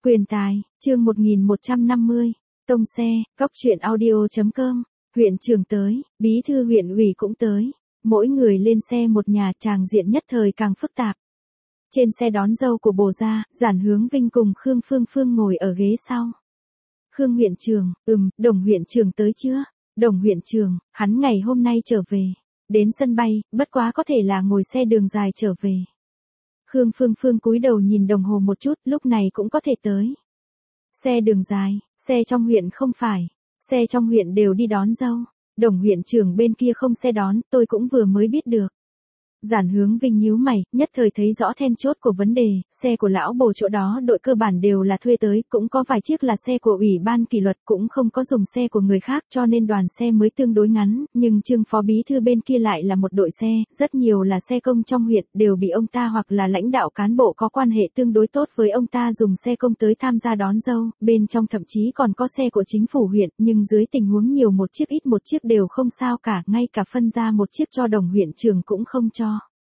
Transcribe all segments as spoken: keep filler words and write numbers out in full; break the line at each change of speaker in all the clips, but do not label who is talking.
Quyền tài, chương một nghìn một trăm năm mươi, tông xe, cóc truyện audio.com, huyện trưởng tới, bí thư huyện ủy cũng tới, mỗi người lên xe một nhà, tràng diện nhất thời càng phức tạp. Trên xe đón dâu của Bồ gia, Giản Hướng Vinh cùng Khương Phương Phương ngồi ở ghế sau. Khương huyện trưởng, ừm, Đồng huyện trưởng tới chưa? Đồng huyện trưởng, hắn ngày hôm nay trở về, đến sân bay, bất quá có thể là ngồi xe đường dài trở về. Khương Phương Phương cúi đầu nhìn đồng hồ một chút, lúc này cũng có thể tới. Xe đường dài, xe trong huyện không phải, xe trong huyện đều đi đón dâu. Đồng huyện trưởng bên kia không xe đón, tôi cũng vừa mới biết được. Giản Hướng Vinh nhíu mày, nhất thời thấy rõ then chốt của vấn đề, xe của lão Bồ chỗ đó đội cơ bản đều là thuê tới, cũng có vài chiếc là xe của ủy ban kỷ luật, cũng không có dùng xe của người khác, cho nên đoàn xe mới tương đối ngắn, nhưng Trương phó bí thư bên kia lại là một đội xe, rất nhiều là xe công trong huyện, đều bị ông ta hoặc là lãnh đạo cán bộ có quan hệ tương đối tốt với ông ta dùng xe công tới tham gia đón dâu, bên trong thậm chí còn có xe của chính phủ huyện, nhưng dưới tình huống nhiều một chiếc ít một chiếc đều không sao cả, ngay cả phân ra một chiếc cho Đồng huyện trưởng cũng không cho.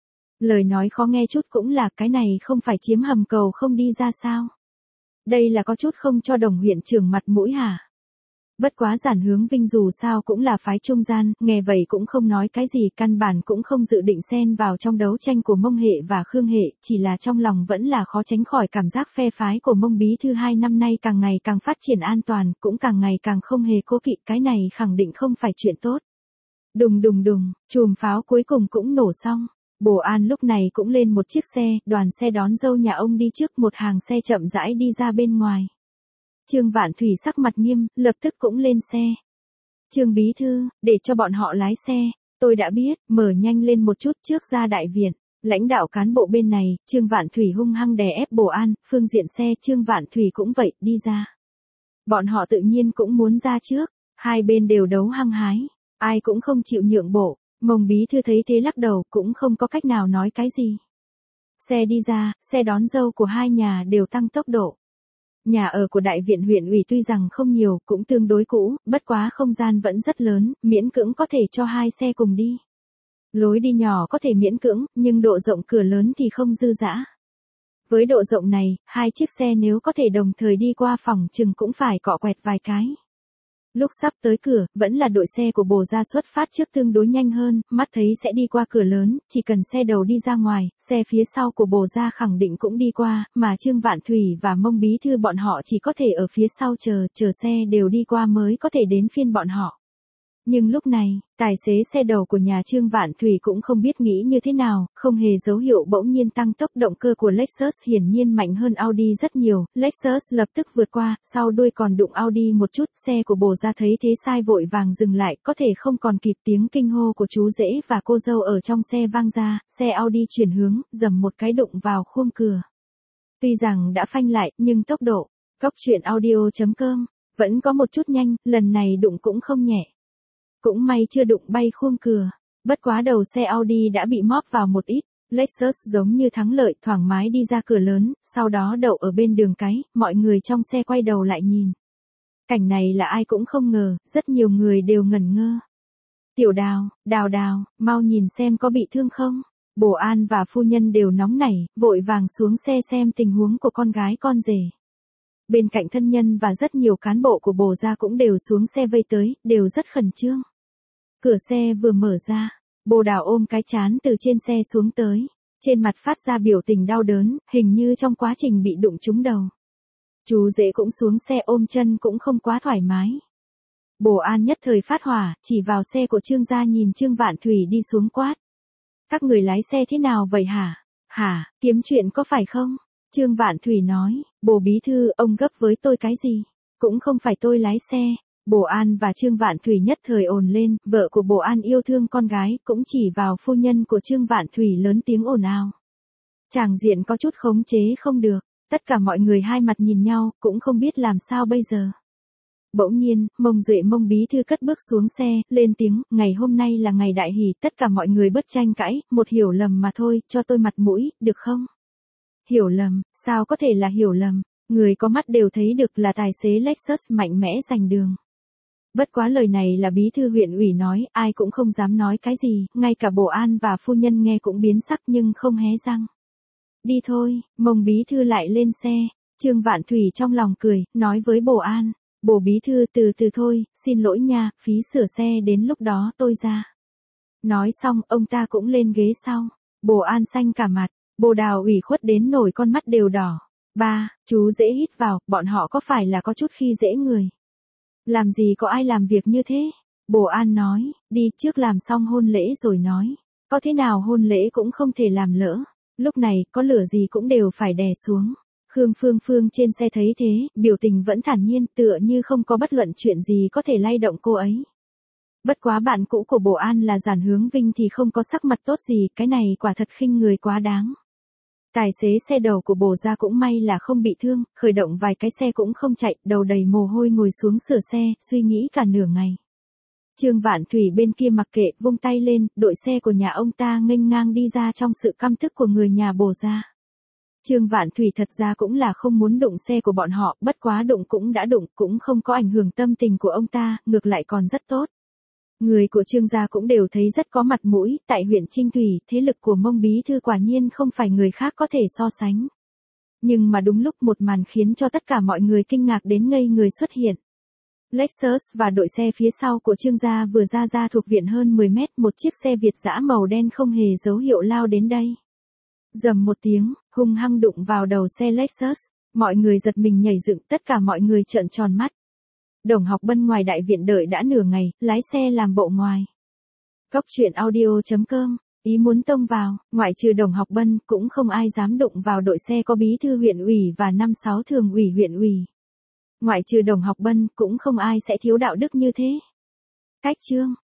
Lời nói khó nghe chút cũng là cái này không phải chiếm hầm cầu không đi ra sao. Đây là có chút không cho Đồng huyện trưởng mặt mũi hả? Bất quá Giản Hướng Vinh dù sao cũng là phái trung gian, nghe vậy cũng không nói cái gì, căn bản cũng không dự định xen vào trong đấu tranh của Mông Hệ và Khương Hệ, chỉ là trong lòng vẫn là khó tránh khỏi cảm giác phe phái của Mông bí thư hai năm nay càng ngày càng phát triển an toàn, cũng càng ngày càng không hề cố kỵ, cái này khẳng định không phải chuyện tốt. Đùng đùng đùng, chùm pháo cuối cùng cũng nổ xong. Bồ An lúc này cũng lên một chiếc xe, đoàn xe đón dâu nhà ông đi trước, một hàng xe chậm rãi đi ra bên ngoài. Trương Vạn Thủy sắc mặt nghiêm, lập tức cũng lên xe. Trương bí thư, để cho bọn họ lái xe, tôi đã biết, mở nhanh lên một chút trước ra đại viện. Lãnh đạo cán bộ bên này, Trương Vạn Thủy hung hăng đè ép Bồ An, phương diện xe Trương Vạn Thủy cũng vậy, đi ra. Bọn họ tự nhiên cũng muốn ra trước, hai bên đều đấu hăng hái, ai cũng không chịu nhượng bộ. Mông bí thư thấy thế lắc đầu, cũng không có cách nào nói cái gì. Xe đi ra, xe đón dâu của hai nhà đều tăng tốc độ. Nhà ở của đại viện huyện ủy tuy rằng không nhiều, cũng tương đối cũ, bất quá không gian vẫn rất lớn, miễn cưỡng có thể cho hai xe cùng đi. Lối đi nhỏ có thể miễn cưỡng, nhưng độ rộng cửa lớn thì không dư dã. Với độ rộng này, hai chiếc xe nếu có thể đồng thời đi qua phòng chừng cũng phải cọ quẹt vài cái. Lúc sắp tới cửa, vẫn là đội xe của Bồ gia xuất phát trước tương đối nhanh hơn, mắt thấy sẽ đi qua cửa lớn, chỉ cần xe đầu đi ra ngoài, xe phía sau của Bồ gia khẳng định cũng đi qua, mà Trương Vạn Thủy và Mông bí thư bọn họ chỉ có thể ở phía sau chờ, chờ xe đều đi qua mới có thể đến phiên bọn họ. Nhưng lúc này, tài xế xe đầu của nhà Trương Vạn Thủy cũng không biết nghĩ như thế nào, không hề dấu hiệu bỗng nhiên tăng tốc, động cơ của Lexus hiển nhiên mạnh hơn Audi rất nhiều, Lexus lập tức vượt qua, sau đuôi còn đụng Audi một chút, xe của Bồ gia thấy thế sai vội vàng dừng lại, có thể không còn kịp, tiếng kinh hô của chú rể và cô dâu ở trong xe vang ra, xe Audi chuyển hướng, dầm một cái đụng vào khung cửa. Tuy rằng đã phanh lại, nhưng tốc độ, cóc truyện audio.com, vẫn có một chút nhanh, lần này đụng cũng không nhẹ. Cũng may chưa đụng bay khung cửa, bất quá đầu xe Audi đã bị móp vào một ít, Lexus giống như thắng lợi thoải mái đi ra cửa lớn, sau đó đậu ở bên đường cái, mọi người trong xe quay đầu lại nhìn. Cảnh này là ai cũng không ngờ, rất nhiều người đều ngẩn ngơ. Tiểu Đào, Đào Đào, mau nhìn xem có bị thương không? Bồ An và phu nhân đều nóng nảy, vội vàng xuống xe xem tình huống của con gái con rể. Bên cạnh thân nhân và rất nhiều cán bộ của Bồ gia cũng đều xuống xe vây tới, đều rất khẩn trương. Cửa xe vừa mở ra, Bồ Đào ôm cái trán từ trên xe xuống tới, trên mặt phát ra biểu tình đau đớn, hình như trong quá trình bị đụng trúng đầu. Chú rể cũng xuống xe ôm chân cũng không quá thoải mái. Bồ An nhất thời phát hỏa, chỉ vào xe của Trương gia nhìn Trương Vạn Thủy đi xuống quát. Các người lái xe thế nào vậy hả? Hả, kiếm chuyện có phải không? Trương Vạn Thủy nói, Bồ bí thư, ông gấp với tôi cái gì? Cũng không phải tôi lái xe. Bồ An và Trương Vạn Thủy nhất thời ồn lên, vợ của Bồ An yêu thương con gái, cũng chỉ vào phu nhân của Trương Vạn Thủy lớn tiếng ồn ào. Tràng diện có chút khống chế không được, tất cả mọi người hai mặt nhìn nhau, cũng không biết làm sao bây giờ. Bỗng nhiên, Mông Duệ Mông bí thư cất bước xuống xe, lên tiếng, ngày hôm nay là ngày đại hỷ, tất cả mọi người bớt tranh cãi, một hiểu lầm mà thôi, cho tôi mặt mũi, được không? Hiểu lầm, sao có thể là hiểu lầm, người có mắt đều thấy được là tài xế Lexus mạnh mẽ giành đường. Bất quá lời này là bí thư huyện ủy nói, ai cũng không dám nói cái gì, ngay cả Bồ An và phu nhân nghe cũng biến sắc nhưng không hé răng. Đi thôi, Mông bí thư lại lên xe, Trương Vạn Thủy trong lòng cười, nói với Bồ An, Bồ bí thư từ từ thôi, xin lỗi nha, phí sửa xe đến lúc đó tôi ra. Nói xong, ông ta cũng lên ghế sau. Bồ An xanh cả mặt, Bồ Đào ủy khuất đến nổi con mắt đều đỏ. Ba, chú dễ hít vào, bọn họ có phải là có chút khi dễ người? Làm gì có ai làm việc như thế? Bồ An nói, đi trước làm xong hôn lễ rồi nói. Có thế nào hôn lễ cũng không thể làm lỡ. Lúc này, có lửa gì cũng đều phải đè xuống. Khương Phương Phương trên xe thấy thế, biểu tình vẫn thản nhiên tựa như không có bất luận chuyện gì có thể lay động cô ấy. Bất quá bạn cũ của Bồ An là Giản Hướng Vinh thì không có sắc mặt tốt gì, cái này quả thật khinh người quá đáng. Tài xế xe đầu của Bồ gia cũng may là không bị thương, khởi động vài cái xe cũng không chạy, đầu đầy mồ hôi ngồi xuống sửa xe, suy nghĩ cả nửa ngày. Trương Vạn Thủy bên kia mặc kệ, vung tay lên, đội xe của nhà ông ta nghênh ngang đi ra trong sự căm tức của người nhà Bồ gia. Trương Vạn Thủy thật ra cũng là không muốn đụng xe của bọn họ, bất quá đụng cũng đã đụng, cũng không có ảnh hưởng tâm tình của ông ta, ngược lại còn rất tốt. Người của Trương gia cũng đều thấy rất có mặt mũi, tại huyện Trinh Thủy, thế lực của Mông bí thư quả nhiên không phải người khác có thể so sánh. Nhưng mà đúng lúc một màn khiến cho tất cả mọi người kinh ngạc đến ngây người xuất hiện. Lexus và đội xe phía sau của Trương gia vừa ra ra thuộc viện hơn mười mét, một chiếc xe Việt dã màu đen không hề dấu hiệu lao đến đây. Rầm một tiếng, hung hăng đụng vào đầu xe Lexus, mọi người giật mình nhảy dựng, tất cả mọi người trợn tròn mắt. Đồng Học Bân ngoài đại viện đợi đã nửa ngày, lái xe làm bộ ngoài. Cóc truyện audio chấm com, ý muốn tông vào, ngoại trừ Đồng Học Bân, cũng không ai dám đụng vào đội xe có bí thư huyện ủy và năm sáu thường ủy huyện ủy. Ngoại trừ Đồng Học Bân, cũng không ai sẽ thiếu đạo đức như thế. Cách chương